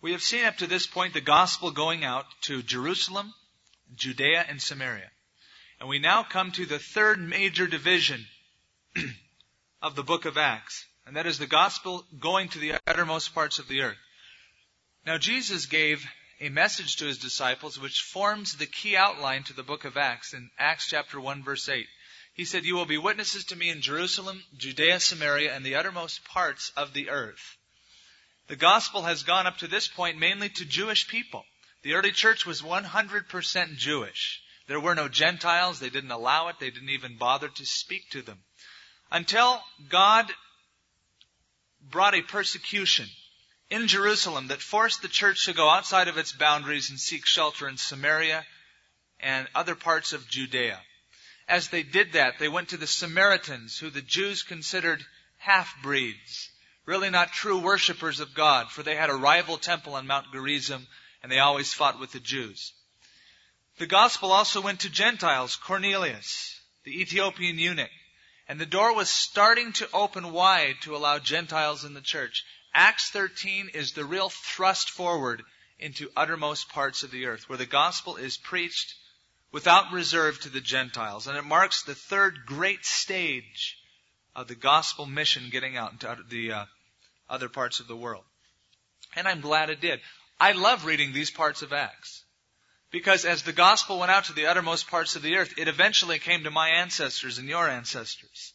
We have seen up to this point the gospel going out to Jerusalem, Judea, and Samaria. And we now come to the third major division of the book of Acts, and that is the gospel going to the uttermost parts of the earth. Now, Jesus gave a message to his disciples which forms the key outline to the book of Acts in Acts chapter 1, verse 8. He said, "You will be witnesses to me in Jerusalem, Judea, Samaria, and the uttermost parts of the earth." The gospel has gone up to this point mainly to Jewish people. The early church was 100% Jewish. There were no Gentiles. They didn't allow it. They didn't even bother to speak to them. Until God brought a persecution in Jerusalem that forced the church to go outside of its boundaries and seek shelter in Samaria and other parts of Judea. As they did that, they went to the Samaritans, who the Jews considered half-breeds, really not true worshipers of God, for they had a rival temple on Mount Gerizim, and they always fought with the Jews. The gospel also went to Gentiles, Cornelius, the Ethiopian eunuch, and the door was starting to open wide to allow Gentiles in the church. Acts 13 is the real thrust forward into uttermost parts of the earth, where the gospel is preached without reserve to the Gentiles. And it marks the third great stage of the gospel mission getting out into the other parts of the world. And I'm glad it did. I love reading these parts of Acts, because as the gospel went out to the uttermost parts of the earth, it eventually came to my ancestors and your ancestors.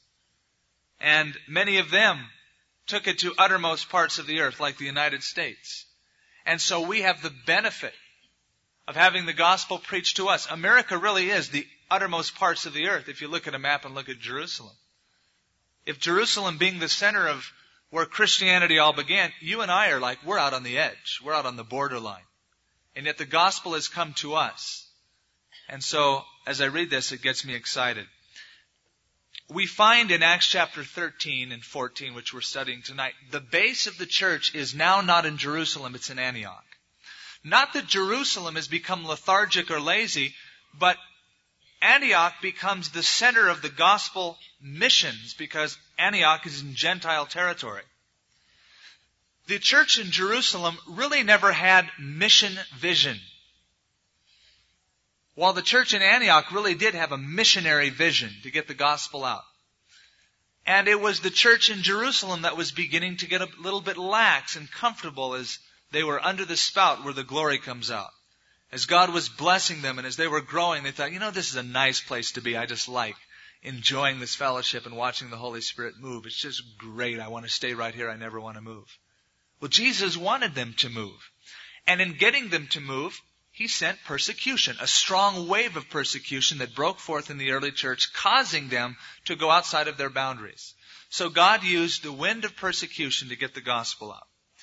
And many of them took it to uttermost parts of the earth, like the United States. And so we have the benefit of having the gospel preached to us. America really is the uttermost parts of the earth, if you look at a map and look at Jerusalem. If Jerusalem being the center of where Christianity all began, you and I are like, we're out on the edge. We're out on the borderline. And yet the gospel has come to us. And so, as I read this, it gets me excited. We find in Acts chapter 13 and 14, which we're studying tonight, the base of the church is now not in Jerusalem, it's in Antioch. Not that Jerusalem has become lethargic or lazy, but Antioch becomes the center of the gospel missions because Antioch is in Gentile territory. The church in Jerusalem really never had mission vision, while the church in Antioch really did have a missionary vision to get the gospel out. And it was the church in Jerusalem that was beginning to get a little bit lax and comfortable as they were under the spout where the glory comes out. As God was blessing them and as they were growing, they thought, this is a nice place to be. I just like enjoying this fellowship and watching the Holy Spirit move. It's just great. I want to stay right here. I never want to move. Well, Jesus wanted them to move. And in getting them to move, He sent persecution, a strong wave of persecution that broke forth in the early church, causing them to go outside of their boundaries. So God used the wind of persecution to get the gospel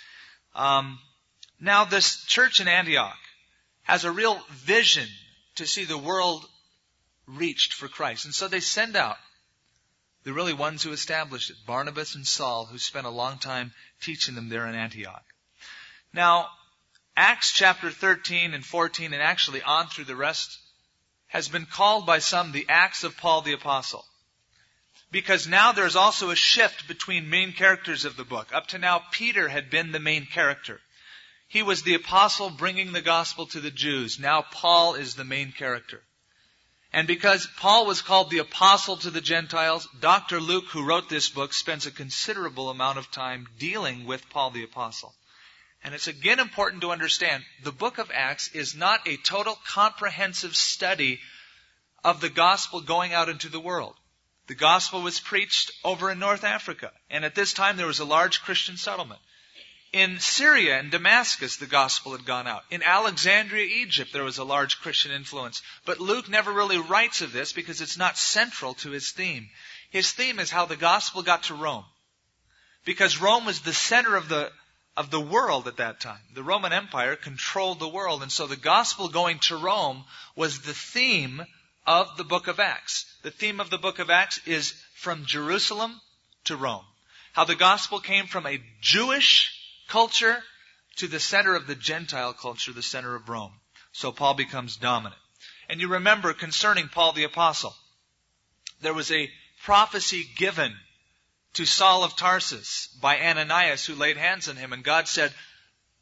out. Now this church in Antioch has a real vision to see the world reached for Christ. And so they send out the really ones who established it, Barnabas and Saul, who spent a long time teaching them there in Antioch. Now, Acts chapter 13 and 14, and actually on through the rest, has been called by some the Acts of Paul the Apostle. Because now there's also a shift between main characters of the book. Up to now, Peter had been the main character. He was the apostle bringing the gospel to the Jews. Now Paul is the main character. And because Paul was called the apostle to the Gentiles, Dr. Luke, who wrote this book, spends a considerable amount of time dealing with Paul the apostle. And it's again important to understand, the book of Acts is not a total comprehensive study of the gospel going out into the world. The gospel was preached over in North Africa. And at this time there was a large Christian settlement. In Syria and Damascus, the gospel had gone out. In Alexandria, Egypt, there was a large Christian influence. But Luke never really writes of this because it's not central to his theme. His theme is how the gospel got to Rome. Because Rome was the center of the world at that time. The Roman Empire controlled the world. And so the gospel going to Rome was the theme of the book of Acts. The theme of the book of Acts is from Jerusalem to Rome. How the gospel came from a Jewish culture to the center of the Gentile culture, the center of Rome. So Paul becomes dominant. And you remember concerning Paul the Apostle, there was a prophecy given to Saul of Tarsus by Ananias, who laid hands on him. And God said,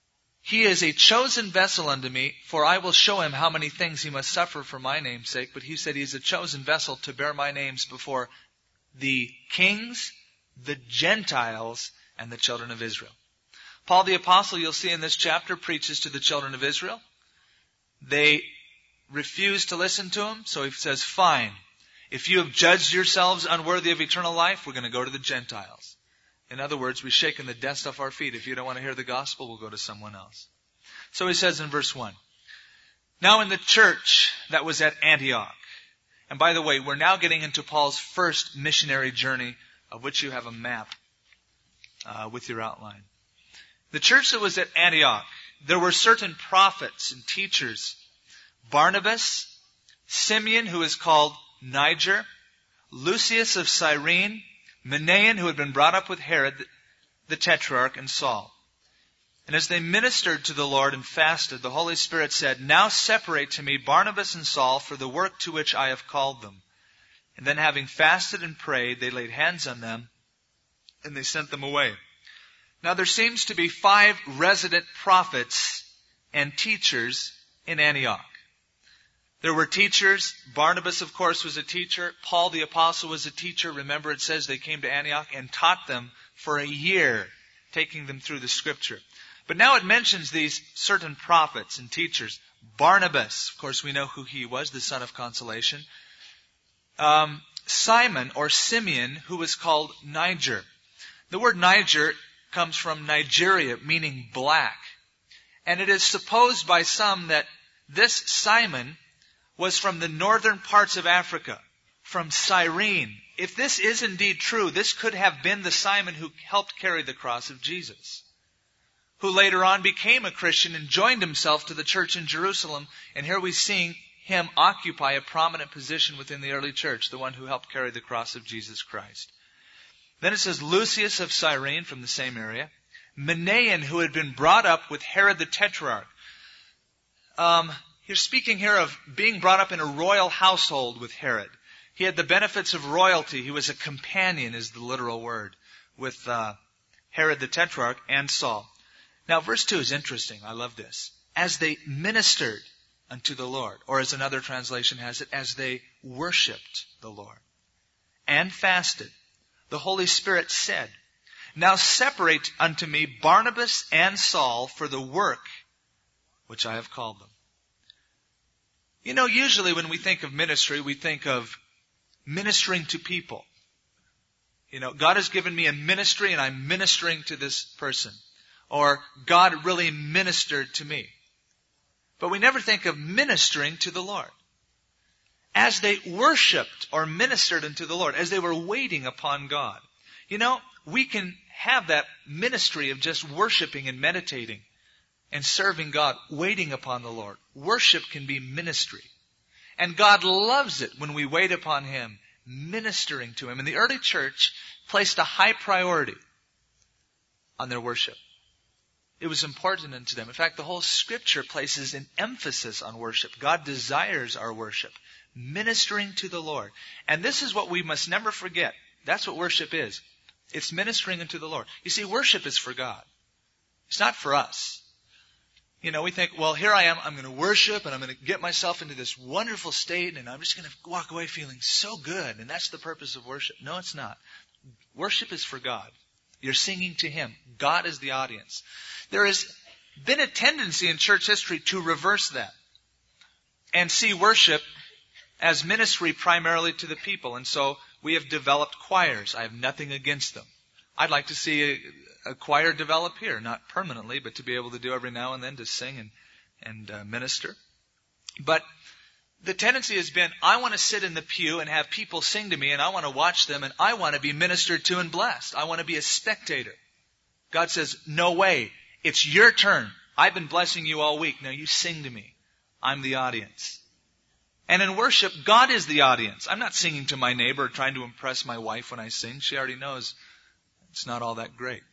He is a chosen vessel unto me, for I will show him how many things he must suffer for my name's sake. But he said he is a chosen vessel to bear my names before the kings, the Gentiles, and the children of Israel. Paul the Apostle, you'll see in this chapter, preaches to the children of Israel. They refuse to listen to him, so he says, fine. If you have judged yourselves unworthy of eternal life, we're going to go to the Gentiles. In other words, we've shaken the dust off our feet. If you don't want to hear the gospel, we'll go to someone else. So he says in verse 1, now in the church that was at Antioch, and by the way, we're now getting into Paul's first missionary journey, of which you have a map with your outline. The church that was at Antioch, there were certain prophets and teachers. Barnabas, Simeon, who is called Niger, Lucius of Cyrene, Manaen, who had been brought up with Herod the Tetrarch, and Saul. And as they ministered to the Lord and fasted, the Holy Spirit said, now separate to me Barnabas and Saul for the work to which I have called them. And then having fasted and prayed, they laid hands on them, and they sent them away. Now there seems to be 5 resident prophets and teachers in Antioch. There were teachers. Barnabas, of course, was a teacher. Paul the Apostle was a teacher. Remember, it says they came to Antioch and taught them for a year, taking them through the Scripture. But now it mentions these certain prophets and teachers. Barnabas, of course, we know who he was, the son of consolation. Simon, or Simeon, who was called Niger. The word Niger comes from Nigeria, meaning black. And it is supposed by some that this Simon was from the northern parts of Africa, from Cyrene. If this is indeed true, this could have been the Simon who helped carry the cross of Jesus, who later on became a Christian and joined himself to the church in Jerusalem. And here we see him occupy a prominent position within the early church, the one who helped carry the cross of Jesus Christ. Then it says Lucius of Cyrene, from the same area. Manaen, who had been brought up with Herod the Tetrarch. You're speaking here of being brought up in a royal household with Herod. He had the benefits of royalty. He was a companion, is the literal word, with Herod the Tetrarch and Saul. Now, verse 2 is interesting. I love this. As they ministered unto the Lord, or as another translation has it, as they worshipped the Lord and fasted, the Holy Spirit said, now separate unto me Barnabas and Saul for the work which I have called them. You know, usually when we think of ministry, we think of ministering to people. You know, God has given me a ministry and I'm ministering to this person. Or God really ministered to me. But we never think of ministering to the Lord. As they worshipped or ministered unto the Lord, as they were waiting upon God. You know, we can have that ministry of just worshiping and meditating and serving God, waiting upon the Lord. Worship can be ministry. And God loves it when we wait upon Him, ministering to Him. And the early church placed a high priority on their worship. It was important unto them. In fact, the whole Scripture places an emphasis on worship. God desires our worship, ministering to the Lord. And this is what we must never forget. That's what worship is. It's ministering unto the Lord. You see, worship is for God. It's not for us. You know, we think, well, here I am, I'm going to worship and I'm going to get myself into this wonderful state and I'm just going to walk away feeling so good. And that's the purpose of worship. No, it's not. Worship is for God. You're singing to Him. God is the audience. There has been a tendency in church history to reverse that and see worship as ministry primarily to the people. And so we have developed choirs. I have nothing against them. I'd like to see a choir develop here, not permanently, but to be able to do every now and then to sing and minister. But the tendency has been, I want to sit in the pew and have people sing to me and I want to watch them and I want to be ministered to and blessed. I want to be a spectator. God says, no way. It's your turn. I've been blessing you all week. Now you sing to me. I'm the audience. And in worship, God is the audience. I'm not singing to my neighbor or trying to impress my wife when I sing. She already knows it's not all that great.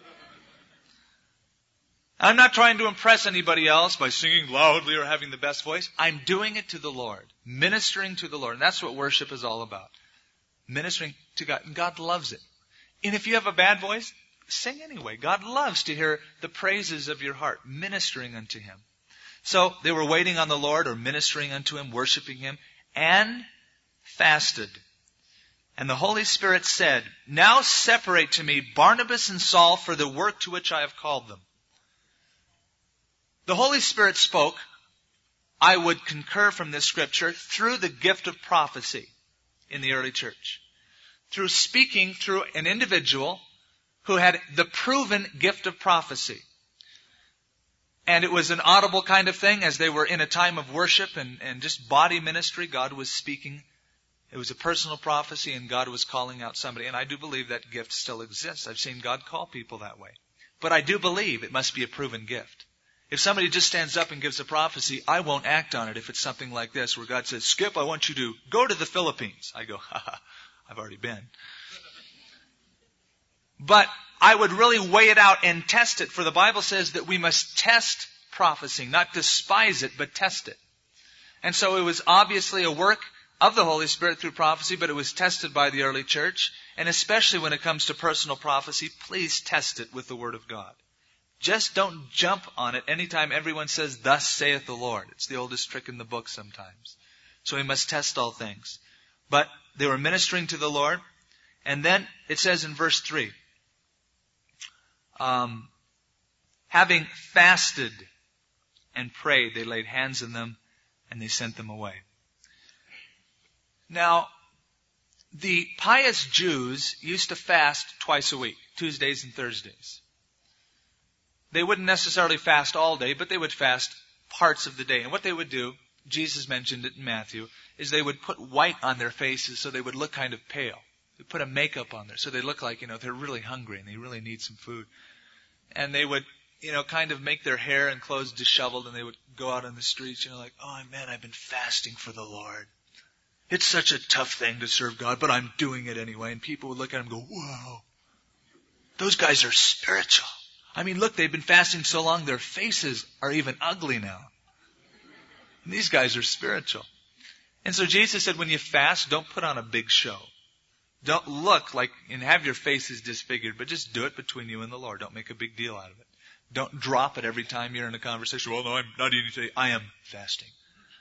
I'm not trying to impress anybody else by singing loudly or having the best voice. I'm doing it to the Lord, ministering to the Lord. And that's what worship is all about. Ministering to God. And God loves it. And if you have a bad voice, sing anyway. God loves to hear the praises of your heart, ministering unto Him. So they were waiting on the Lord, or ministering unto Him, worshiping Him, and fasted. And the Holy Spirit said, "Now separate to me Barnabas and Saul for the work to which I have called them." The Holy Spirit spoke, I would concur from this scripture, through the gift of prophecy in the early church. Through speaking through an individual who had the proven gift of prophecy. And it was an audible kind of thing as they were in a time of worship and just body ministry. God was speaking. It was a personal prophecy and God was calling out somebody. And I do believe that gift still exists. I've seen God call people that way. But I do believe it must be a proven gift. If somebody just stands up and gives a prophecy, I won't act on it if it's something like this where God says, "Skip, I want you to go to the Philippines." I go, I've already been. But I would really weigh it out and test it, for the Bible says that we must test prophecy, not despise it, but test it. And so it was obviously a work of the Holy Spirit through prophecy, but it was tested by the early church. And especially when it comes to personal prophecy, please test it with the Word of God. Just don't jump on it anytime everyone says, "Thus saith the Lord." It's the oldest trick in the book sometimes. So we must test all things. But they were ministering to the Lord. And then it says in verse 3, having fasted and prayed, they laid hands on them and they sent them away. Now, the pious Jews used to fast twice a week, Tuesdays and Thursdays. They wouldn't necessarily fast all day, but they would fast parts of the day. And what they would do, Jesus mentioned it in Matthew, is they would put white on their faces so they would look kind of pale. They put a makeup on there so they look like, they're really hungry and they really need some food. And they would, kind of make their hair and clothes disheveled and they would go out on the streets, like, "Oh man, I've been fasting for the Lord. It's such a tough thing to serve God, but I'm doing it anyway." And people would look at them and go, "Whoa, those guys are spiritual. I mean, look, they've been fasting so long, their faces are even ugly now. And these guys are spiritual." And so Jesus said, when you fast, don't put on a big show. Don't look like and have your faces disfigured, but just do it between you and the Lord. Don't make a big deal out of it. Don't drop it every time you're in a conversation. "Well, no, I'm not eating today. I am fasting."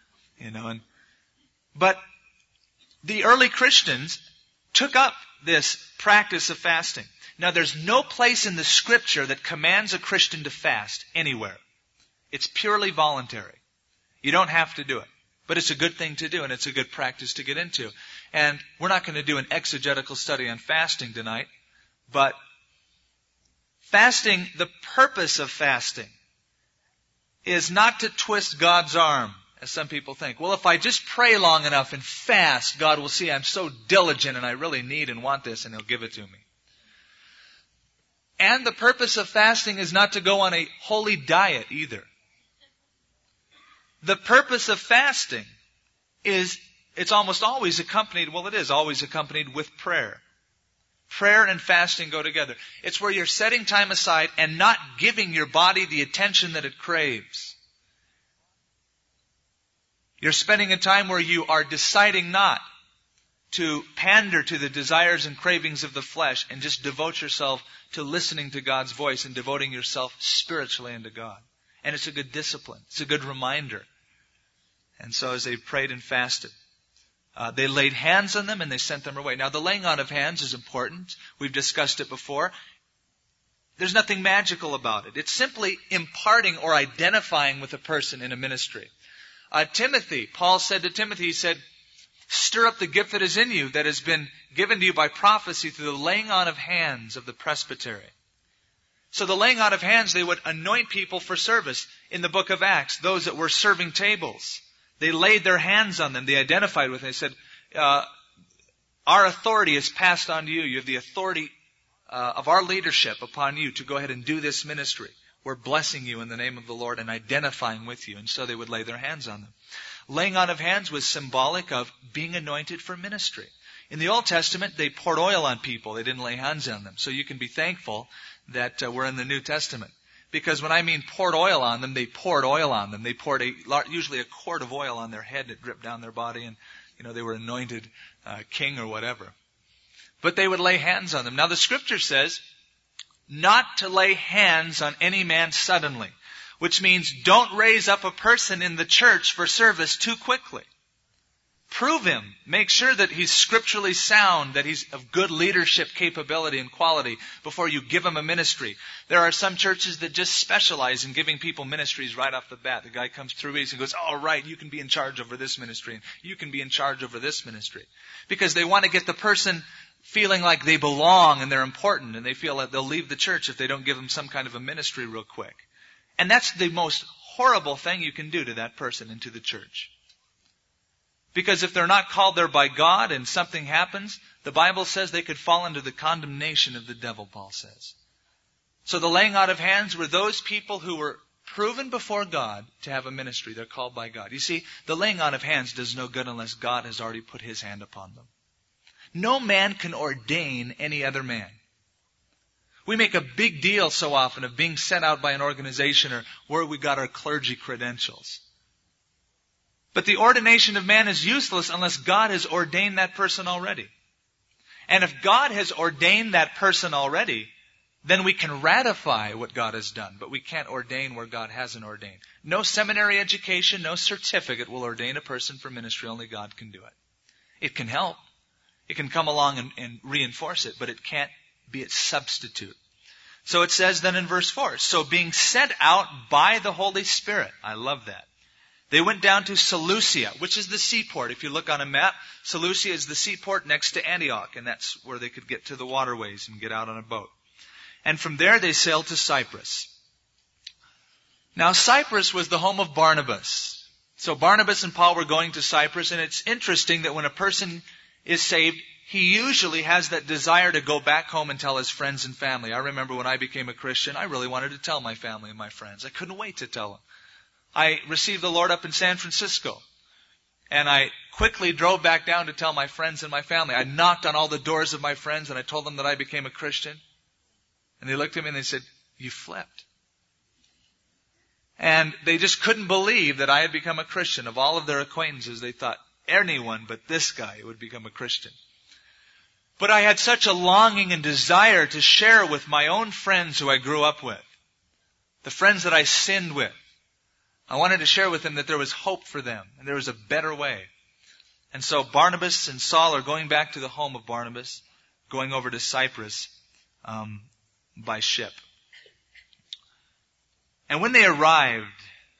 But the early Christians took up this practice of fasting. Now, there's no place in the Scripture that commands a Christian to fast anywhere. It's purely voluntary. You don't have to do it. But it's a good thing to do, and it's a good practice to get into. And we're not going to do an exegetical study on fasting tonight, but fasting, the purpose of fasting is not to twist God's arm, as some people think. Well, if I just pray long enough and fast, God will see I'm so diligent and I really need and want this, and He'll give it to me. And the purpose of fasting is not to go on a holy diet either. The purpose of fasting is, it's almost always accompanied, it is always accompanied with prayer. Prayer and fasting go together. It's where you're setting time aside and not giving your body the attention that it craves. You're spending a time where you are deciding not to pander to the desires and cravings of the flesh and just devote yourself to listening to God's voice and devoting yourself spiritually unto God. And it's a good discipline. It's a good reminder. And so as they prayed and fasted, they laid hands on them and they sent them away. Now the laying on of hands is important. We've discussed it before. There's nothing magical about it. It's simply imparting or identifying with a person in a ministry. Timothy, Paul said to Timothy, he said, "Stir up the gift that is in you, that has been given to you by prophecy through the laying on of hands of the presbytery." So the laying on of hands, they would anoint people for service. In the book of Acts, those that were serving tables, they laid their hands on them. They identified with them. They said, "Our authority is passed on to you. You have the authority of our leadership upon you to go ahead and do this ministry. We're blessing you in the name of the Lord and identifying with you." And so they would lay their hands on them. Laying on of hands was symbolic of being anointed for ministry. In the Old Testament, they poured oil on people. They didn't lay hands on them. So you can be thankful that we're in the New Testament. Because when I mean poured oil on them, they poured oil on them. They poured usually a quart of oil on their head that dripped down their body, and they were anointed king or whatever. But they would lay hands on them. Now the Scripture says not to lay hands on any man suddenly, which means don't raise up a person in the church for service too quickly. Prove him. Make sure that he's scripturally sound, that he's of good leadership capability and quality before you give him a ministry. There are some churches that just specialize in giving people ministries right off the bat. The guy comes through and goes, "All right, you can be in charge over this ministry, and you can be in charge over this ministry." Because they want to get the person feeling like they belong and they're important, and they feel like they'll leave the church if they don't give them some kind of a ministry real quick. And that's the most horrible thing you can do to that person and to the church. Because if they're not called there by God and something happens, the Bible says they could fall under the condemnation of the devil, Paul says. So the laying out of hands were those people who were proven before God to have a ministry. They're called by God. You see, the laying out of hands does no good unless God has already put His hand upon them. No man can ordain any other man. We make a big deal so often of being sent out by an organization or where we got our clergy credentials. But the ordination of man is useless unless God has ordained that person already. And if God has ordained that person already, then we can ratify what God has done, but we can't ordain where God hasn't ordained. No seminary education, no certificate will ordain a person for ministry. Only God can do it. It can help. It can come along and reinforce it, but it can't be its substitute. So it says then in verse 4, so being sent out by the Holy Spirit. I love that. They went down to Seleucia, which is the seaport. If you look on a map, Seleucia is the seaport next to Antioch, and that's where they could get to the waterways and get out on a boat. And from there they sailed to Cyprus. Now Cyprus was the home of Barnabas. So Barnabas and Paul were going to Cyprus, and it's interesting that when a person is saved, he usually has that desire to go back home and tell his friends and family. I remember when I became a Christian, I really wanted to tell my family and my friends. I couldn't wait to tell them. I received the Lord up in San Francisco, and I quickly drove back down to tell my friends and my family. I knocked on all the doors of my friends, and I told them that I became a Christian. And they looked at me and they said, "You flipped." And they just couldn't believe that I had become a Christian. Of all of their acquaintances, they thought anyone but this guy would become a Christian. But I had such a longing and desire to share with my own friends who I grew up with, the friends that I sinned with. I wanted to share with them that there was hope for them and there was a better way. And so Barnabas and Saul are going back to the home of Barnabas, going over to Cyprus by ship. And when they arrived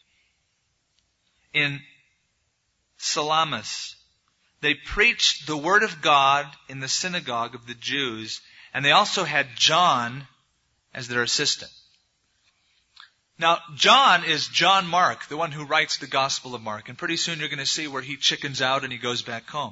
in Salamis, they preached the word of God in the synagogue of the Jews, and they also had John as their assistant. Now, John is John Mark, the one who writes the Gospel of Mark. And pretty soon you're going to see where he chickens out and he goes back home.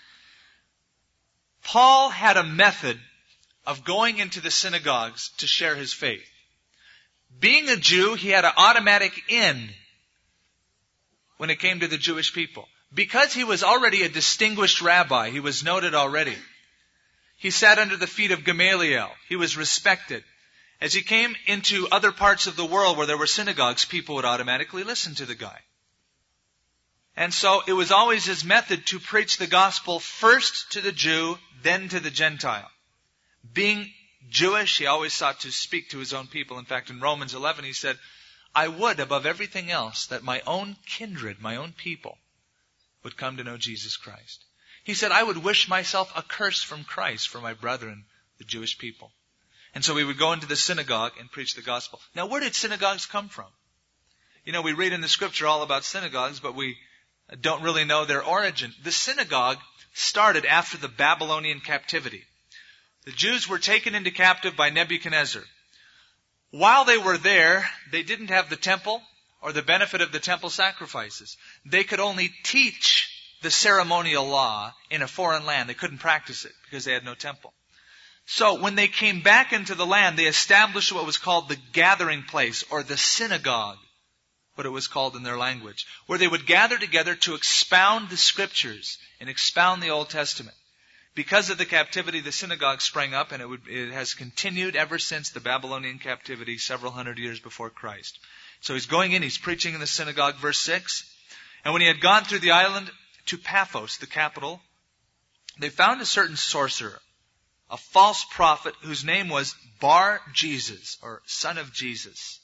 Paul had a method of going into the synagogues to share his faith. Being a Jew, he had an automatic in when it came to the Jewish people. Because he was already a distinguished rabbi, he was noted already. He sat under the feet of Gamaliel. He was respected. As he came into other parts of the world where there were synagogues, people would automatically listen to the guy. And so it was always his method to preach the gospel first to the Jew, then to the Gentile. Being Jewish, he always sought to speak to his own people. In fact, in Romans 11 he said, "I would, above everything else, that my own kindred, my own people, would come to know Jesus Christ." He said, "I would wish myself accursed from Christ for my brethren, the Jewish people." And so we would go into the synagogue and preach the gospel. Now, where did synagogues come from? You know, we read in the scripture all about synagogues, but we don't really know their origin. The synagogue started after the Babylonian captivity. The Jews were taken into captive by Nebuchadnezzar. While they were there, they didn't have the temple or the benefit of the temple sacrifices. They could only teach the ceremonial law in a foreign land. They couldn't practice it because they had no temple. So when they came back into the land, they established what was called the gathering place, or the synagogue, what it was called in their language, where they would gather together to expound the scriptures and expound the Old Testament. Because of the captivity, the synagogue sprang up, and it has continued ever since the Babylonian captivity several hundred years before Christ. So he's going in, he's preaching in the synagogue, verse 6. And when he had gone through the island to Paphos, the capital, they found a certain sorcerer, a false prophet whose name was Bar-Jesus, or son of Jesus,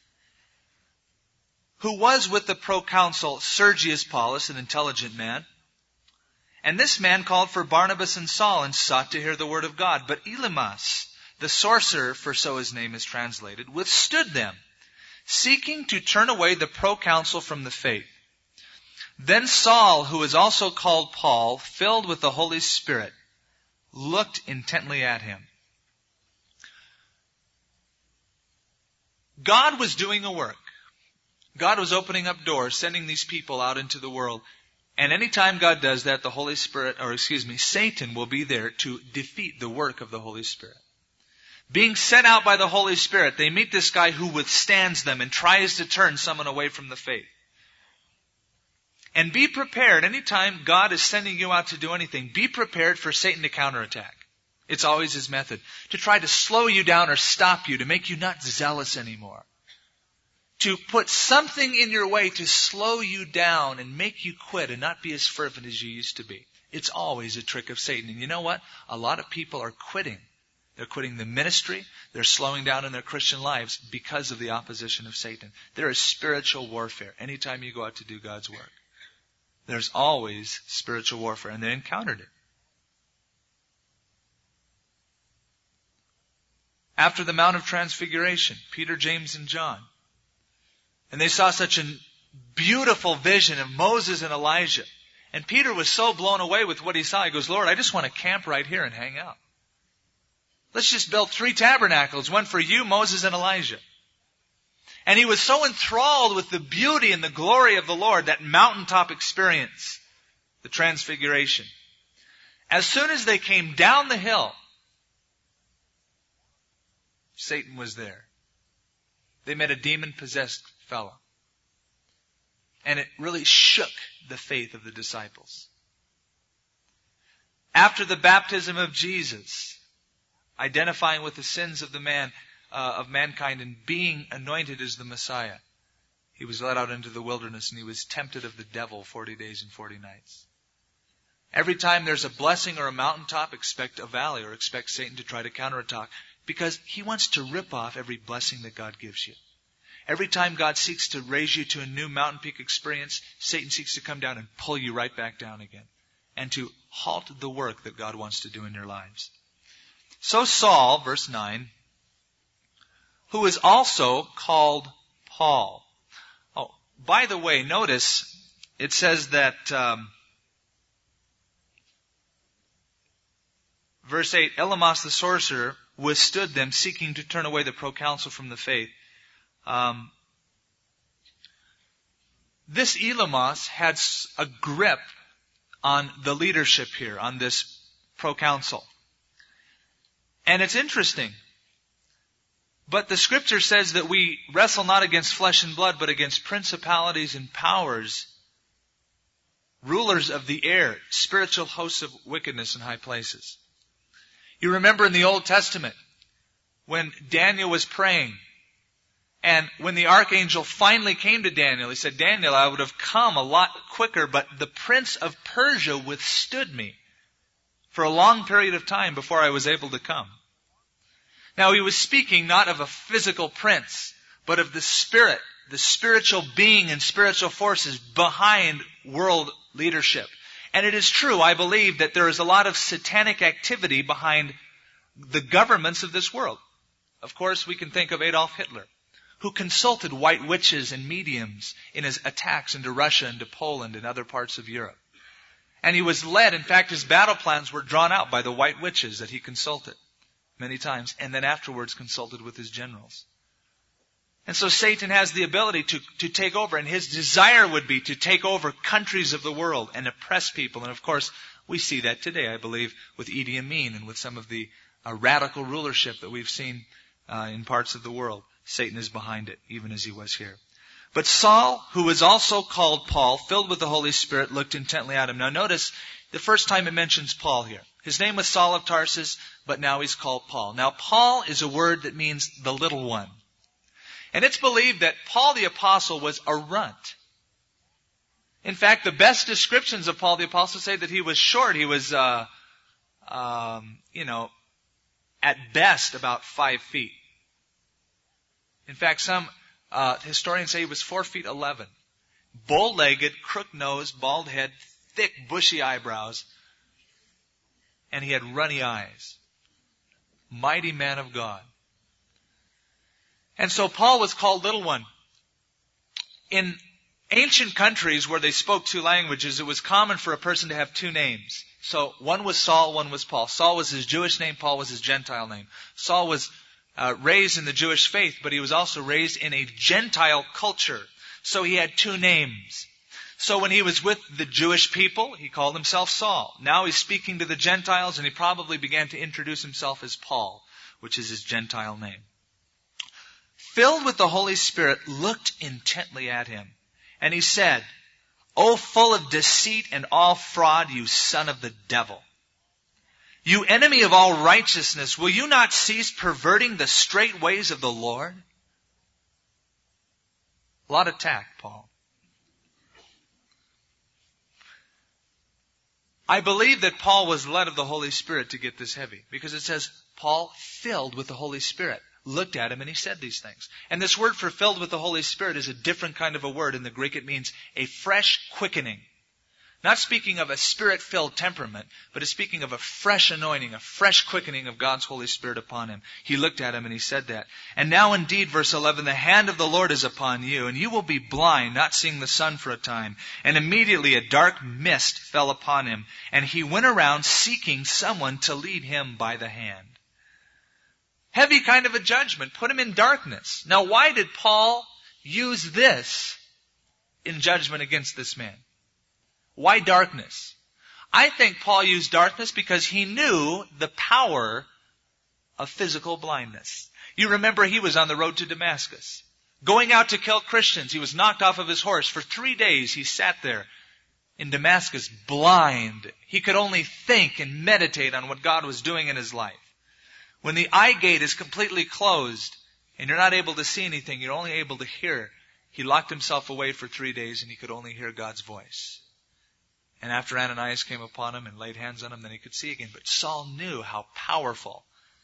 who was with the proconsul Sergius Paulus, an intelligent man. And this man called for Barnabas and Saul and sought to hear the word of God. But Elymas, the sorcerer, for so his name is translated, withstood them, seeking to turn away the proconsul from the faith. Then Saul, who is also called Paul, filled with the Holy Spirit, looked intently at him. God was doing a work. God was opening up doors, sending these people out into the world. And anytime God does that, Satan will be there to defeat the work of the Holy Spirit. Being sent out by the Holy Spirit, they meet this guy who withstands them and tries to turn someone away from the faith. And be prepared, anytime God is sending you out to do anything, be prepared for Satan to counterattack. It's always his method. To try to slow you down or stop you, to make you not zealous anymore. To put something in your way to slow you down and make you quit and not be as fervent as you used to be. It's always a trick of Satan. And you know what? A lot of people are quitting. They're quitting the ministry. They're slowing down in their Christian lives because of the opposition of Satan. There is spiritual warfare anytime you go out to do God's work. There's always spiritual warfare, and they encountered it. After the Mount of Transfiguration, Peter, James, and John, and they saw such a beautiful vision of Moses and Elijah. And Peter was so blown away with what he saw. He goes, Lord, I just want to camp right here and hang out. Let's just build 3 tabernacles, one for you, Moses, and Elijah. And he was so enthralled with the beauty and the glory of the Lord, that mountaintop experience, the Transfiguration. As soon as they came down the hill, Satan was there. They met a demon-possessed fellow. And it really shook the faith of the disciples. After the baptism of Jesus, identifying with the sins of mankind and being anointed as the Messiah, he was led out into the wilderness and he was tempted of the devil 40 days and 40 nights. Every time there's a blessing or a mountaintop, expect a valley or expect Satan to try to counterattack, because he wants to rip off every blessing that God gives you. Every time God seeks to raise you to a new mountain peak experience, Satan seeks to come down and pull you right back down again and to halt the work that God wants to do in your lives. So Saul, verse 9, who is also called Paul. Oh, by the way, notice it says that verse 8, Elymas the sorcerer withstood them, seeking to turn away the proconsul from the faith. This Elymas had a grip on the leadership here, on this proconsul. And it's interesting. But the scripture says that we wrestle not against flesh and blood, but against principalities and powers, rulers of the air, spiritual hosts of wickedness in high places. You remember in the Old Testament, when Daniel was praying, and when the archangel finally came to Daniel, he said, Daniel, I would have come a lot quicker, but the prince of Persia withstood me for a long period of time before I was able to come. Now he was speaking not of a physical prince, but of the spirit, the spiritual being and spiritual forces behind world leadership. And it is true, I believe, that there is a lot of satanic activity behind the governments of this world. Of course, we can think of Adolf Hitler, who consulted white witches and mediums in his attacks into Russia and to Poland and other parts of Europe. And he was led, in fact, his battle plans were drawn out by the white witches that he consulted many times, and then afterwards consulted with his generals. And so Satan has the ability to take over, and his desire would be to take over countries of the world and oppress people. And of course, we see that today, I believe, with Idi Amin and with some of the radical rulership that we've seen in parts of the world. Satan is behind it, even as he was here. But Saul, who was also called Paul, filled with the Holy Spirit, looked intently at him. Now notice, the first time it mentions Paul here. His name was Saul of Tarsus, but now he's called Paul. Now Paul is a word that means the little one. And it's believed that Paul the Apostle was a runt. In fact, the best descriptions of Paul the Apostle say that he was short. He was, At best, about 5 feet. In fact, some historians say he was 4 feet 11. Bow-legged, crook nose, bald head, thick, bushy eyebrows, and he had runny eyes. Mighty man of God. And so Paul was called Little One. In ancient countries where they spoke 2 languages, it was common for a person to have 2 names. So one was Saul, one was Paul. Saul was his Jewish name, Paul was his Gentile name. Saul was raised in the Jewish faith, but he was also raised in a Gentile culture. So he had 2 names. So when he was with the Jewish people, he called himself Saul. Now he's speaking to the Gentiles, and he probably began to introduce himself as Paul, which is his Gentile name. Filled with the Holy Spirit, looked intently at him. And he said, O full of deceit and all fraud, you son of the devil. You enemy of all righteousness, will you not cease perverting the straight ways of the Lord? A lot of tact, Paul. I believe that Paul was led of the Holy Spirit to get this heavy, because it says, Paul filled with the Holy Spirit looked at him and he said these things. And this word for filled with the Holy Spirit is a different kind of a word. In the Greek it means a fresh quickening. Not speaking of a spirit-filled temperament, but it's speaking of a fresh anointing, a fresh quickening of God's Holy Spirit upon him. He looked at him and he said that. And now indeed, verse 11, the hand of the Lord is upon you, and you will be blind, not seeing the sun for a time. And immediately a dark mist fell upon him, and he went around seeking someone to lead him by the hand. Heavy kind of a judgment. Put him in darkness. Now why did Paul use this in judgment against this man? Why darkness? I think Paul used darkness because he knew the power of physical blindness. You remember he was on the road to Damascus, going out to kill Christians. He was knocked off of his horse. For 3 days he sat there in Damascus blind. He could only think and meditate on what God was doing in his life. When the eye gate is completely closed and you're not able to see anything, you're only able to hear. He locked himself away for 3 days and he could only hear God's voice. And after Ananias came upon him and laid hands on him, then he could see again. But Saul knew how powerful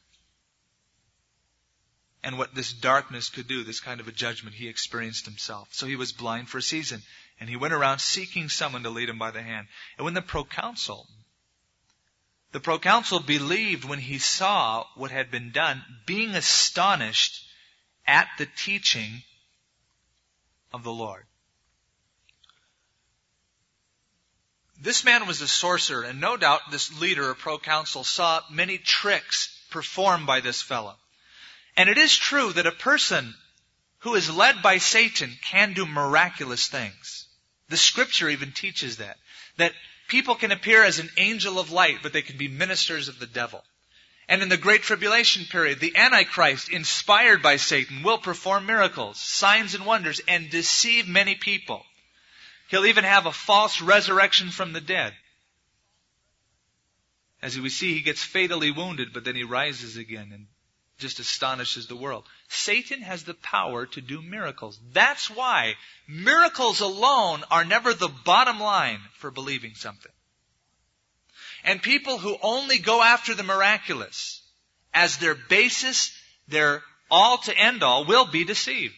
and what this darkness could do, this kind of a judgment he experienced himself. So he was blind for a season. And he went around seeking someone to lead him by the hand. And when the proconsul believed when he saw what had been done, being astonished at the teaching of the Lord. This man was a sorcerer, and no doubt this leader or proconsul saw many tricks performed by this fellow. And it is true that a person who is led by Satan can do miraculous things. The Scripture even teaches that people can appear as an angel of light, but they can be ministers of the devil. And in the Great Tribulation period, the Antichrist, inspired by Satan, will perform miracles, signs and wonders, and deceive many people. He'll even have a false resurrection from the dead. As we see, he gets fatally wounded, but then he rises again and just astonishes the world. Satan has the power to do miracles. That's why miracles alone are never the bottom line for believing something. And people who only go after the miraculous as their basis, their all to end all, will be deceived.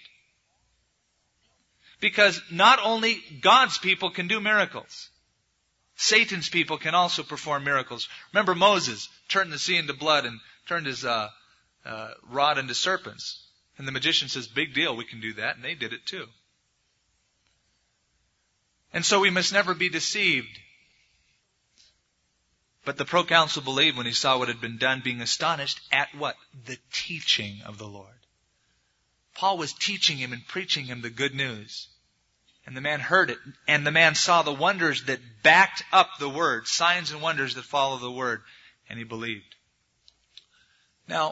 Because not only God's people can do miracles, Satan's people can also perform miracles. Remember Moses turned the sea into blood and turned his rod into serpents. And the magician says, big deal, we can do that. And they did it too. And so we must never be deceived. But the proconsul believed when he saw what had been done, being astonished at what? The teaching of the Lord. Paul was teaching him and preaching him the good news. And the man heard it. And the man saw the wonders that backed up the word. Signs and wonders that follow the word. And he believed. Now,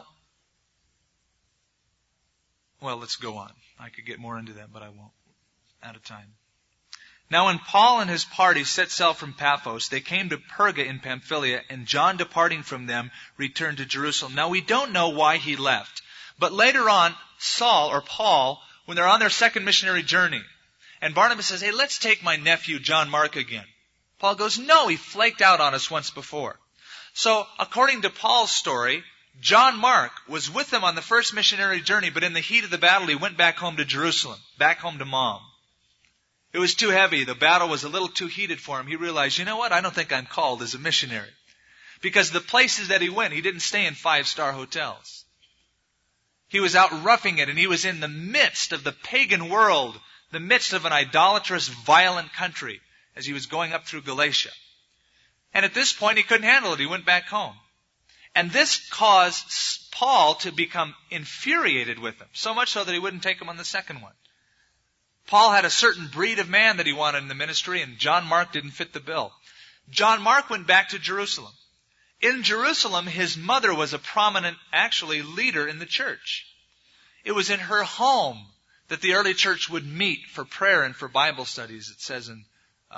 well, let's go on. I could get more into that, but I won't. Out of time. Now when Paul and his party set sail from Paphos, they came to Perga in Pamphylia, and John, departing from them, returned to Jerusalem. Now we don't know why he left. But later on, Saul or Paul, when they're on their second missionary journey, and Barnabas says, hey, let's take my nephew John Mark again. Paul goes, no, he flaked out on us once before. So according to Paul's story, John Mark was with them on the first missionary journey, but in the heat of the battle, he went back home to Jerusalem, back home to Mom. It was too heavy. The battle was a little too heated for him. He realized, you know what? I don't think I'm called as a missionary. Because the places that he went, he didn't stay in 5-star hotels. He was out roughing it, and he was in the midst of the pagan world, the midst of an idolatrous, violent country, as he was going up through Galatia. And at this point, he couldn't handle it. He went back home. And this caused Paul to become infuriated with him, so much so that he wouldn't take him on the second one. Paul had a certain breed of man that he wanted in the ministry, and John Mark didn't fit the bill. John Mark went back to Jerusalem. In Jerusalem, his mother was a prominent, actually, leader in the church. It was in her home that the early church would meet for prayer and for Bible studies. It says in,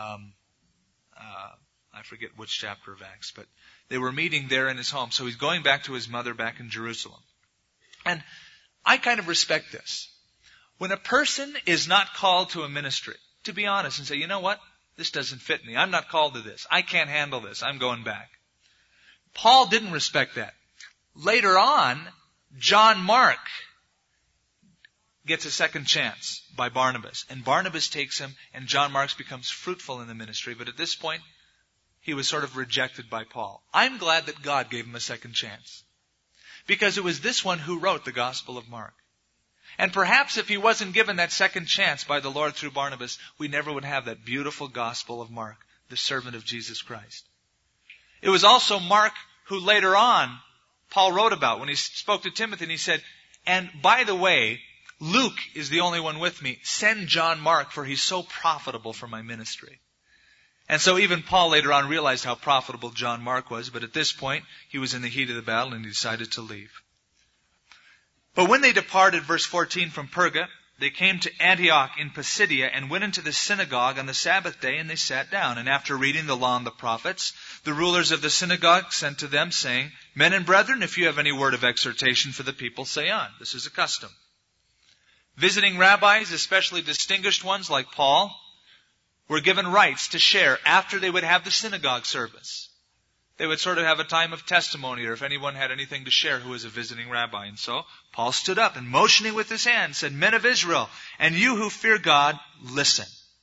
I forget which chapter of Acts, but they were meeting there in his home. So he's going back to his mother back in Jerusalem. And I kind of respect this. When a person is not called to a ministry, to be honest and say, you know what? This doesn't fit me. I'm not called to this. I can't handle this. I'm going back. Paul didn't respect that. Later on, John Mark gets a second chance by Barnabas. And Barnabas takes him, and John Mark becomes fruitful in the ministry. But at this point, he was sort of rejected by Paul. I'm glad that God gave him a second chance. Because it was this one who wrote the Gospel of Mark. And perhaps if he wasn't given that second chance by the Lord through Barnabas, we never would have that beautiful Gospel of Mark, the servant of Jesus Christ. It was also Mark who later on Paul wrote about when he spoke to Timothy, and he said, and by the way, Luke is the only one with me. Send John Mark, for he's so profitable for my ministry. And so even Paul later on realized how profitable John Mark was, but at this point, he was in the heat of the battle and he decided to leave. But when they departed, verse 14, from Perga, they came to Antioch in Pisidia and went into the synagogue on the Sabbath day, and they sat down. And after reading the law and the prophets, the rulers of the synagogue sent to them, saying, Men and brethren, if you have any word of exhortation for the people, say on. This is a custom. Visiting rabbis, especially distinguished ones like Paul, were given rights to share after they would have the synagogue service. They would sort of have a time of testimony, or if anyone had anything to share who was a visiting rabbi. And so Paul stood up and motioning with his hand said, Men of Israel, and you who fear God, listen.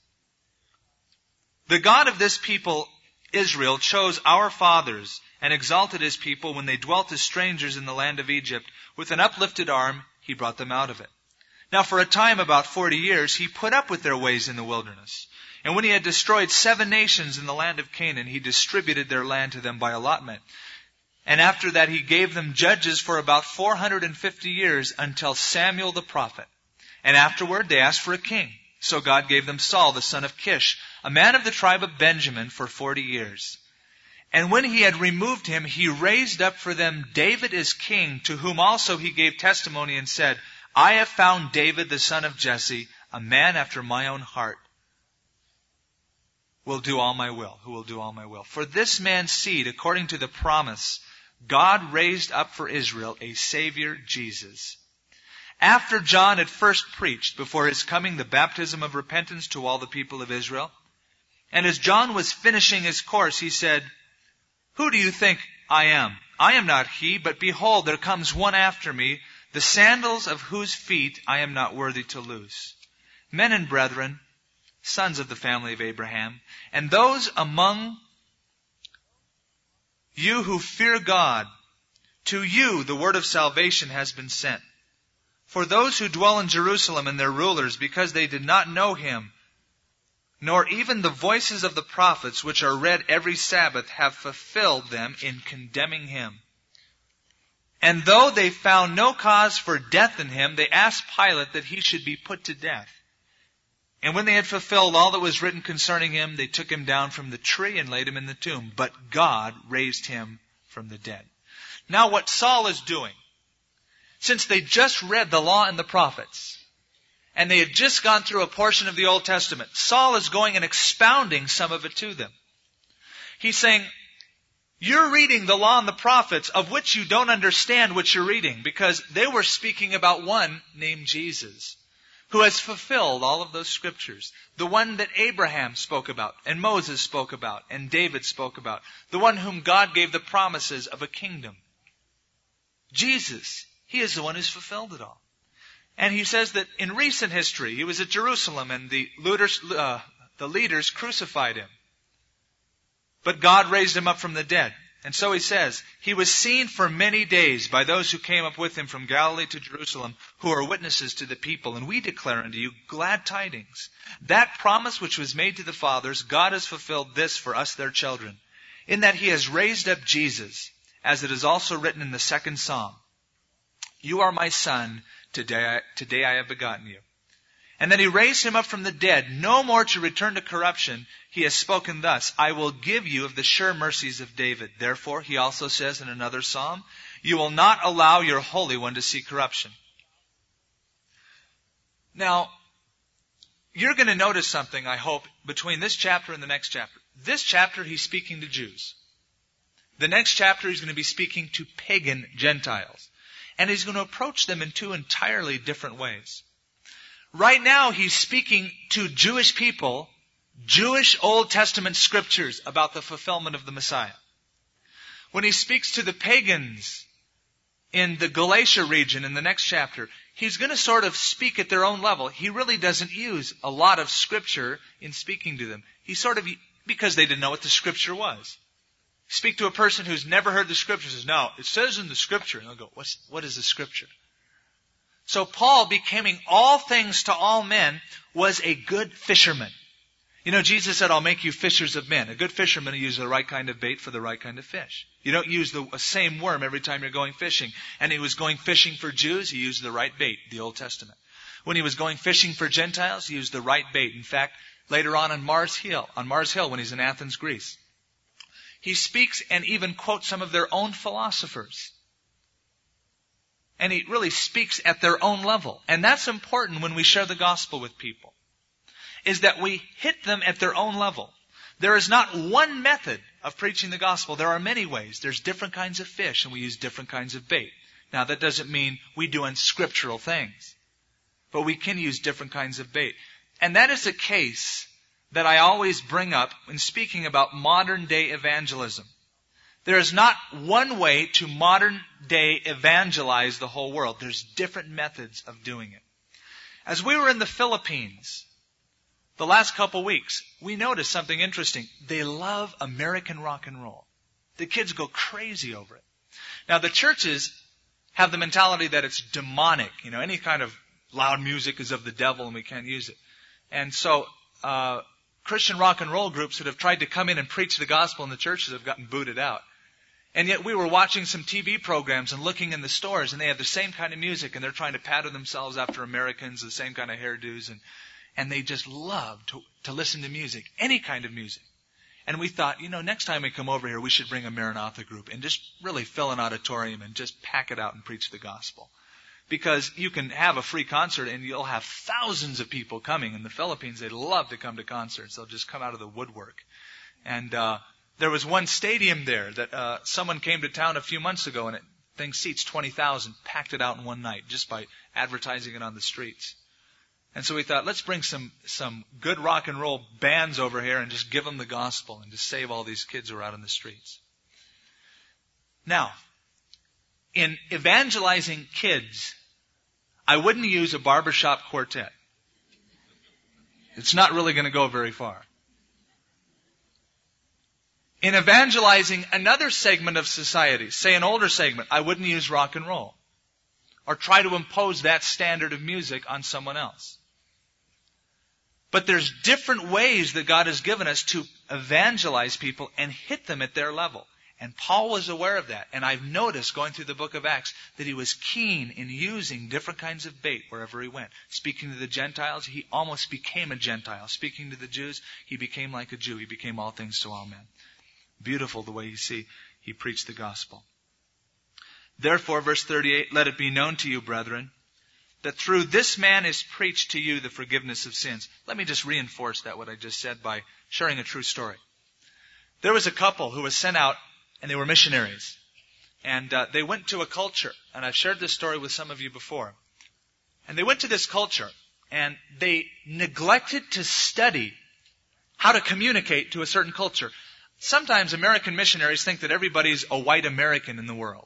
The God of this people, Israel, chose our fathers and exalted his people when they dwelt as strangers in the land of Egypt. With an uplifted arm, he brought them out of it. Now for a time, about 40 years, he put up with their ways in the wilderness. And when he had destroyed 7 nations in the land of Canaan, he distributed their land to them by allotment. And after that he gave them judges for about 450 years until Samuel the prophet. And afterward they asked for a king. So God gave them Saul the son of Kish, a man of the tribe of Benjamin, for 40 years. And when he had removed him, he raised up for them David as king, to whom also he gave testimony and said, I have found David the son of Jesse, a man after my own heart, who will do all my will. For this man's seed, according to the promise, God raised up for Israel a Savior, Jesus. After John had first preached before his coming the baptism of repentance to all the people of Israel, and as John was finishing his course, he said, Who do you think I am? I am not he, but behold, there comes one after me, the sandals of whose feet I am not worthy to loose. Men and brethren, sons of the family of Abraham, and those among you who fear God, to you the word of salvation has been sent. For those who dwell in Jerusalem and their rulers, because they did not know him, nor even the voices of the prophets, which are read every Sabbath, have fulfilled them in condemning him. And though they found no cause for death in him, they asked Pilate that he should be put to death. And when they had fulfilled all that was written concerning him, they took him down from the tree and laid him in the tomb. But God raised him from the dead. Now what Saul is doing, since they just read the law and the prophets, and they had just gone through a portion of the Old Testament, Saul is going and expounding some of it to them. He's saying, you're reading the law and the prophets, of which you don't understand what you're reading, because they were speaking about one named Jesus, who has fulfilled all of those scriptures. The one that Abraham spoke about, and Moses spoke about, and David spoke about. The one whom God gave the promises of a kingdom. Jesus. He is the one who's fulfilled it all. And he says that in recent history, he was at Jerusalem and the leaders crucified him. But God raised him up from the dead. And so he says, he was seen for many days by those who came up with him from Galilee to Jerusalem, who are witnesses to the people. And we declare unto you glad tidings. That promise which was made to the fathers, God has fulfilled this for us their children, in that he has raised up Jesus, as it is also written in the second Psalm. You are my son, today I have begotten you. And that he raised him up from the dead, no more to return to corruption. He has spoken thus, I will give you of the sure mercies of David. Therefore, he also says in another psalm, you will not allow your Holy One to see corruption. Now, you're going to notice something, I hope, between this chapter and the next chapter. This chapter, he's speaking to Jews. The next chapter, he's going to be speaking to pagan Gentiles. And he's going to approach them in two entirely different ways. Right now, he's speaking to Jewish people, Jewish Old Testament scriptures about the fulfillment of the Messiah. When he speaks to the pagans in the Galatia region in the next chapter, he's going to sort of speak at their own level. He really doesn't use a lot of scripture in speaking to them. Because they didn't know what the scripture was. Speak to a person who's never heard the scripture, says, no, it says in the scripture. And they'll go, what is the scripture? So Paul, becoming all things to all men, was a good fisherman. You know, Jesus said, I'll make you fishers of men. A good fisherman will use the right kind of bait for the right kind of fish. You don't use the same worm every time you're going fishing. And he was going fishing for Jews, he used the right bait, the Old Testament. When he was going fishing for Gentiles, he used the right bait. In fact, later on Mars Hill, when he's in Athens, Greece, he speaks and even quotes some of their own philosophers. And he really speaks at their own level. And that's important when we share the gospel with people, is that we hit them at their own level. There is not one method of preaching the gospel. There are many ways. There's different kinds of fish, and we use different kinds of bait. Now, that doesn't mean we do unscriptural things, but we can use different kinds of bait. And that is a case that I always bring up when speaking about modern day evangelism. There is not one way to modern day evangelize the whole world. There's different methods of doing it. As we were in the Philippines the last couple weeks, we noticed something interesting. They love American rock and roll. The kids go crazy over it. Now, the churches have the mentality that it's demonic. You know, any kind of loud music is of the devil and we can't use it. And so, Christian rock and roll groups that have tried to come in and preach the gospel in the churches have gotten booted out. And yet we were watching some TV programs and looking in the stores, and they have the same kind of music, and they're trying to pattern themselves after Americans, the same kind of hairdos, and they just love to listen to music, any kind of music. And we thought, next time we come over here, we should bring a Maranatha group and just really fill an auditorium and just pack it out and preach the gospel. Because you can have a free concert and you'll have thousands of people coming. In the Philippines, they love to come to concerts. They'll just come out of the woodwork. And there was one stadium there that someone came to town a few months ago, and thing seats 20,000, packed it out in one night just by advertising it on the streets. And so we thought, let's bring some good rock and roll bands over here and just give them the gospel and just save all these kids who are out in the streets. Now, in evangelizing kids, I wouldn't use a barbershop quartet. It's not really going to go very far. In evangelizing another segment of society, say an older segment, I wouldn't use rock and roll or try to impose that standard of music on someone else. But there's different ways that God has given us to evangelize people and hit them at their level. And Paul was aware of that. And I've noticed going through the book of Acts that he was keen in using different kinds of bait wherever he went. Speaking to the Gentiles, he almost became a Gentile. Speaking to the Jews, he became like a Jew. He became all things to all men. Beautiful the way he preached the gospel. Therefore, verse 38, let it be known to you, brethren, that through this man is preached to you the forgiveness of sins. Let me just reinforce that, what I just said, by sharing a true story. There was a couple who was sent out, and they were missionaries. And they went to a culture, and I've shared this story with some of you before. And they went to this culture, and they neglected to study how to communicate to a certain culture. Sometimes American missionaries think that everybody's a white American in the world.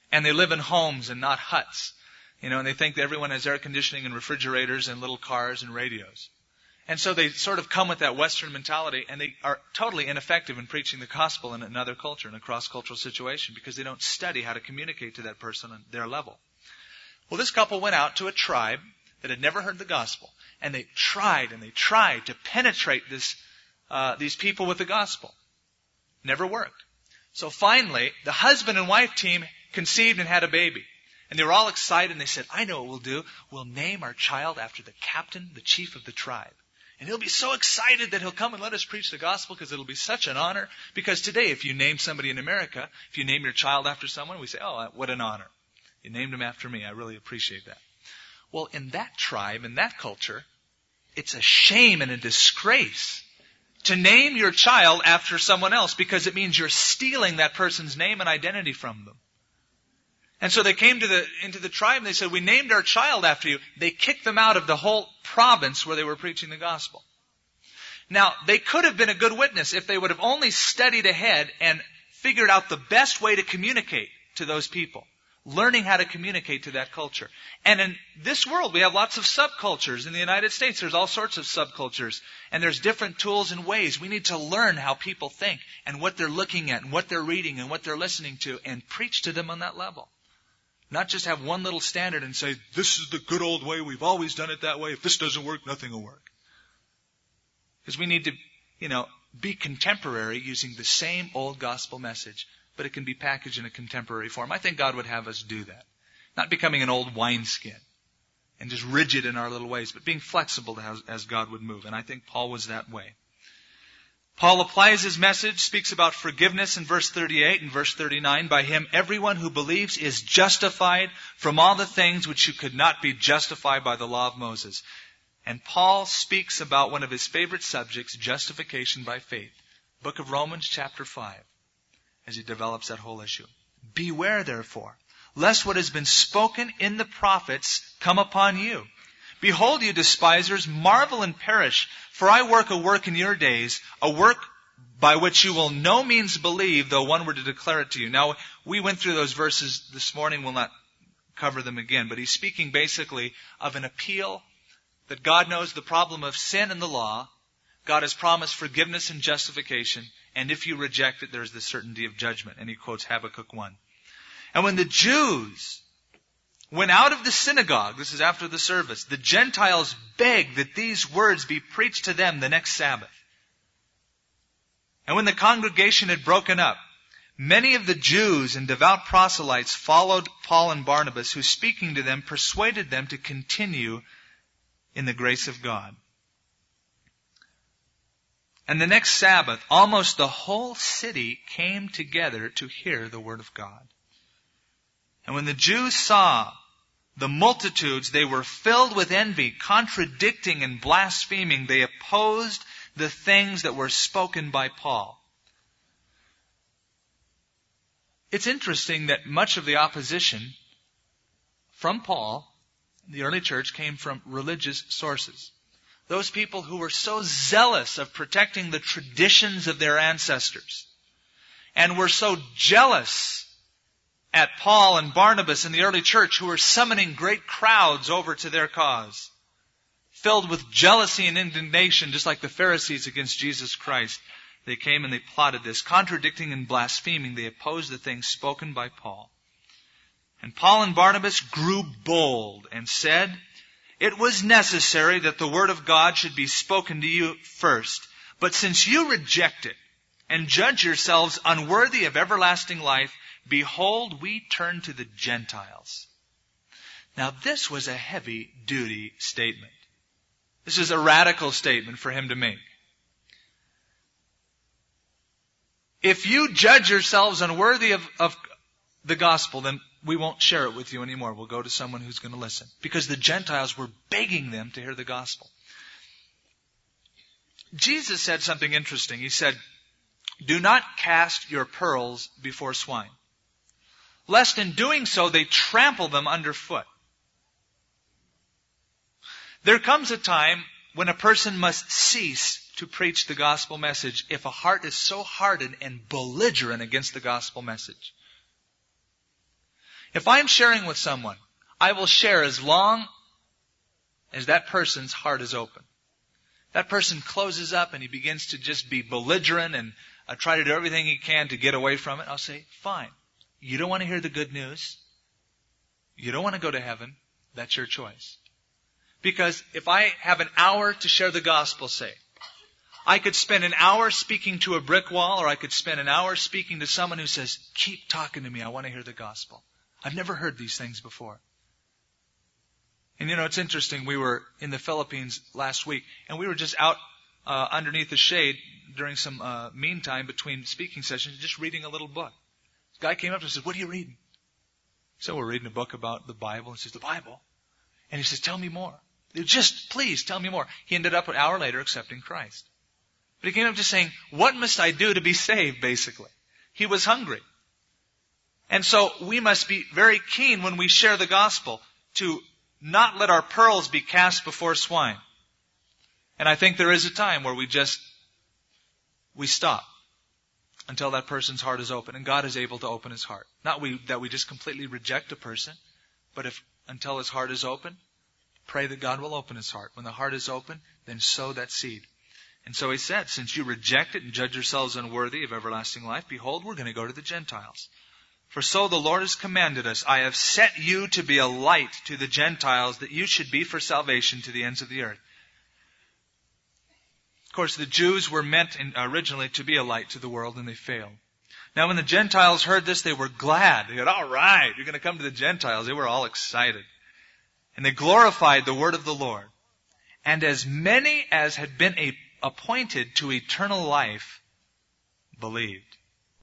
And they live in homes and not huts. And they think that everyone has air conditioning and refrigerators and little cars and radios. And so they sort of come with that Western mentality, and they are totally ineffective in preaching the gospel in another culture, in a cross-cultural situation, because they don't study how to communicate to that person on their level. Well, this couple went out to a tribe that had never heard the gospel, and they tried to penetrate these people with the gospel. Never worked. So finally, the husband and wife team conceived and had a baby. And they were all excited, and they said, I know what we'll do. We'll name our child after the captain, the chief of the tribe. And he'll be so excited that he'll come and let us preach the gospel, because it'll be such an honor. Because today, if you name somebody in America, if you name your child after someone, we say, oh, what an honor. You named him after me. I really appreciate that. Well, in that tribe, in that culture, it's a shame and a disgrace to name your child after someone else, because it means you're stealing that person's name and identity from them. And so they came into the tribe and they said, we named our child after you. They kicked them out of the whole province where they were preaching the gospel. Now, they could have been a good witness if they would have only studied ahead and figured out the best way to communicate to those people. Learning how to communicate to that culture. And in this world, we have lots of subcultures. In the United States, there's all sorts of subcultures. And there's different tools and ways. We need to learn how people think and what they're looking at and what they're reading and what they're listening to, and preach to them on that level. Not just have one little standard and say, this is the good old way, we've always done it that way. If this doesn't work, nothing will work. Because we need to, be contemporary using the same old gospel message, but it can be packaged in a contemporary form. I think God would have us do that. Not becoming an old wineskin and just rigid in our little ways, but being flexible as God would move. And I think Paul was that way. Paul applies his message, speaks about forgiveness in verse 38 and verse 39. By him, everyone who believes is justified from all the things which you could not be justified by the law of Moses. And Paul speaks about one of his favorite subjects, justification by faith. Book of Romans, chapter 5, as he develops that whole issue. Beware, therefore, lest what has been spoken in the prophets come upon you. Behold, you despisers, marvel and perish, for I work a work in your days, a work by which you will no means believe, though one were to declare it to you. Now, we went through those verses this morning. We'll not cover them again. But he's speaking basically of an appeal that God knows the problem of sin and the law. God has promised forgiveness and justification. And if you reject it, there's the certainty of judgment. And he quotes Habakkuk 1. And when the Jews went out of the synagogue, this is after the service, the Gentiles begged that these words be preached to them the next Sabbath. And when the congregation had broken up, many of the Jews and devout proselytes followed Paul and Barnabas, who, speaking to them, persuaded them to continue in the grace of God. And the next Sabbath, almost the whole city came together to hear the word of God. And when the Jews saw the multitudes, they were filled with envy, contradicting and blaspheming. They opposed the things that were spoken by Paul. It's interesting that much of the opposition from Paul, the early church, came from religious sources. Those people who were so zealous of protecting the traditions of their ancestors and were so jealous at Paul and Barnabas in the early church, who were summoning great crowds over to their cause, filled with jealousy and indignation, just like the Pharisees against Jesus Christ. They came and they plotted this. Contradicting and blaspheming, they opposed the things spoken by Paul. And Paul and Barnabas grew bold and said, it was necessary that the word of God should be spoken to you first. But since you reject it and judge yourselves unworthy of everlasting life, behold, we turn to the Gentiles. Now, this was a heavy-duty statement. This is a radical statement for him to make. If you judge yourselves unworthy of the gospel, then we won't share it with you anymore. We'll go to someone who's going to listen. Because the Gentiles were begging them to hear the gospel. Jesus said something interesting. He said, do not cast your pearls before swine, lest in doing so they trample them underfoot. There comes a time when a person must cease to preach the gospel message if a heart is so hardened and belligerent against the gospel message. If I'm sharing with someone, I will share as long as that person's heart is open. That person closes up and he begins to just be belligerent and try to do everything he can to get away from it. I'll say, fine. You don't want to hear the good news. You don't want to go to heaven. That's your choice. Because if I have an hour to share the gospel, say, I could spend an hour speaking to a brick wall, or I could spend an hour speaking to someone who says, keep talking to me, I want to hear the gospel. I've never heard these things before. And it's interesting, we were in the Philippines last week, and we were just out underneath the shade during some meantime between speaking sessions, just reading a little book. This guy came up and said, what are you reading? So we're reading a book about the Bible. He says, the Bible? And he says, tell me more. Just please tell me more. He ended up an hour later accepting Christ. But he came up just saying, what must I do to be saved, basically? He was hungry. And so we must be very keen when we share the gospel to not let our pearls be cast before swine. And I think there is a time where we stop until that person's heart is open. And God is able to open his heart. Not that we just completely reject a person, but until his heart is open, pray that God will open his heart. When the heart is open, then sow that seed. And so he said, since you reject it and judge yourselves unworthy of everlasting life, behold, we're going to go to the Gentiles. For so the Lord has commanded us, I have set you to be a light to the Gentiles, that you should be for salvation to the ends of the earth. Of course, the Jews were meant originally to be a light to the world, and they failed. Now when the Gentiles heard this, they were glad. They said, all right, you're going to come to the Gentiles. They were all excited. And they glorified the word of the Lord. And as many as had been appointed to eternal life believed.